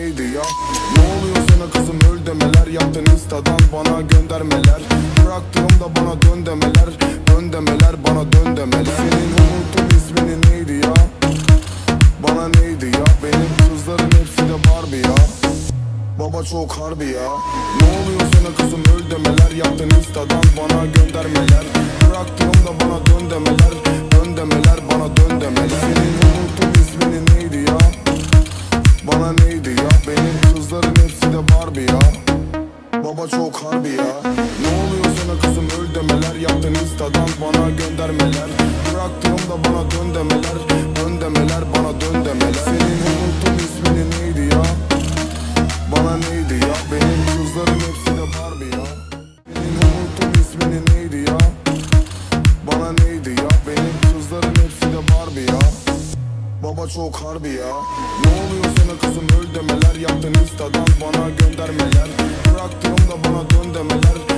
neydi ya? Ne oluyor sana kızım, öl demeler. Yaptın instadan bana göndermeler. Bıraktığımda bana dön demeler. Dön demeler, bana dön demeler. Senin unuttum ismini neydi ya? Bana neydi ya? Benim kızların hepsi de Barbie ya. Baba çok harbi ya. Ne oluyor sana kızım, öl demeler. Yaptın instadan bana göndermeler. Bıraktığımda bana dön demeler. Dön demeler, bana dön demeler. Senin unuttum ismini neydi ya? Bana neydi ya? Benim kızların hepsi de Barbie ya. Baba çok harbi ya. Ne oluyor sana kızım, öl demeler. Yaptın instadan bana göndermeler. Bıraktığımda bana dön demeler. Dön demeler, bana dön demeler. Senin unuttum ismini neydi ya? Bana neydi ya? Benim kızların hepsi de Barbie ya. Senin unuttum ismini neydi ya? Bana neydi ya? Benim kızların hepsi de Barbie ya. Baba çok harbi ya. Ne oluyor sana kızım, öl demeler. Yaptın instadan bana göndermeler. Bıraktığımda bana dön demeler.